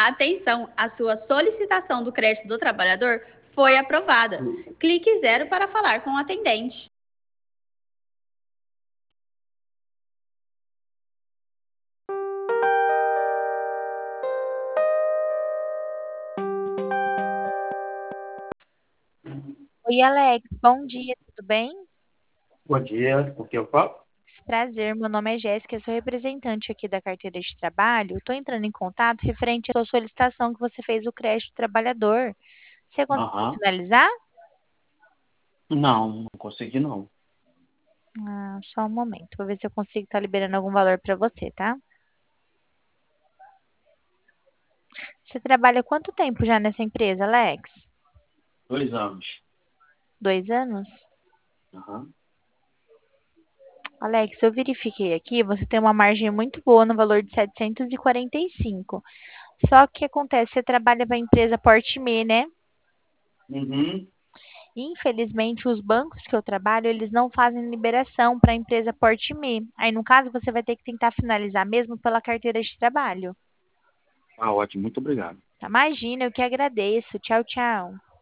Atenção, a sua solicitação do crédito do trabalhador foi aprovada. Clique 0 para falar com o atendente. Oi, Alex, bom dia, tudo bem? Bom dia, com quem eu falo? Prazer, meu nome é Jéssica, eu sou representante aqui da carteira de trabalho. Estou entrando em contato referente à sua solicitação que você fez o crédito do trabalhador. Você conseguiu Aham. finalizar? Não, não consegui não. Ah, só um momento, vou ver se eu consigo estar liberando algum valor para você, tá? Você trabalha há quanto tempo já nessa empresa, Alex? 2 anos. 2 anos? Aham. Alex, eu verifiquei aqui, você tem uma margem muito boa no valor de 745. Só que acontece, você trabalha para a empresa Portme, né? Uhum. Infelizmente, os bancos que eu trabalho, eles não fazem liberação para a empresa Portme. Aí, no caso, você vai ter que tentar finalizar mesmo pela carteira de trabalho. Ah, ótimo, muito obrigado. Tá? Imagina, eu que agradeço. Tchau, tchau.